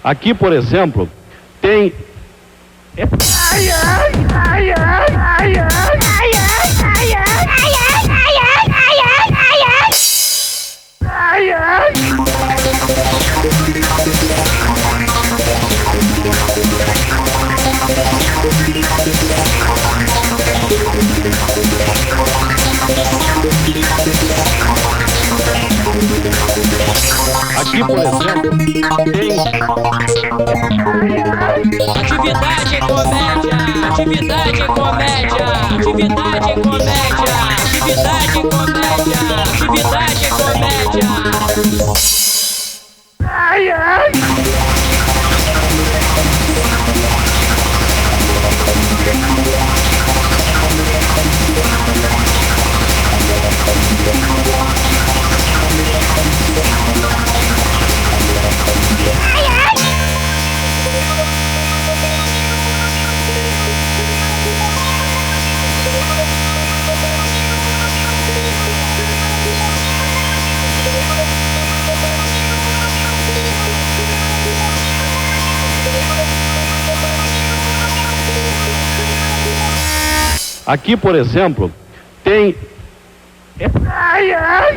Aqui, por exemplo, tem... Ai, ai, ai, ai, ai, ai, ai, ai, ai, ai, ai, ai, ai. Aqui, por exemplo, tem... Atividade é comédia, atividade é comédia, atividade é comédia, atividade é comédia, atividade é comédia. Ai, ai. Aqui, por exemplo, tem... Ai, ai.